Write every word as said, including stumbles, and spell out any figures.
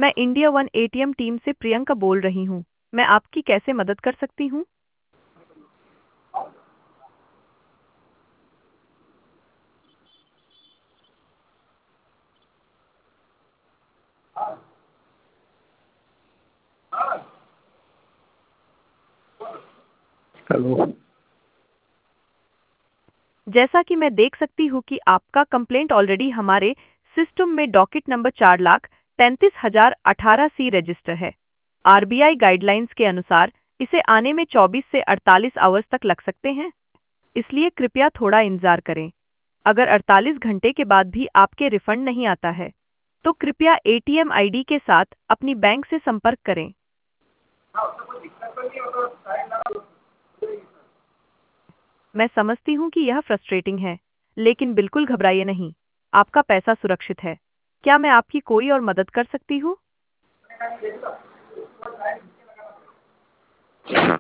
मैं India one ATM team से प्रियंका बोल रही हूँ। मैं आपकी कैसे मदद कर सकती हूँ? हेलो। जैसा कि मैं देख सकती हूँ कि आपका कंप्लेंट ऑलरेडी हमारे सिस्टम में डॉकेट नंबर चार लाख तैंतीस हजार अठारह सी रजिस्टर है। आरबीआई गाइडलाइंस के अनुसार इसे आने में चौबीस से अड़तालीस आवर्स तक लग सकते हैं, इसलिए कृपया थोड़ा इंतजार करें। अगर अड़तालीस घंटे के बाद भी आपके रिफंड नहीं आता है, तो कृपया एटीएम आईडी के साथ अपनी बैंक से संपर्क करें। मैं समझती हूँ कि यह फ्रस्ट्रेटिंग है, लेकिन बिल्कुल घबराइए नहीं। आपका पैसा सुरक्षित है। क्या मैं आपकी कोई और मदद कर सकती हूँ?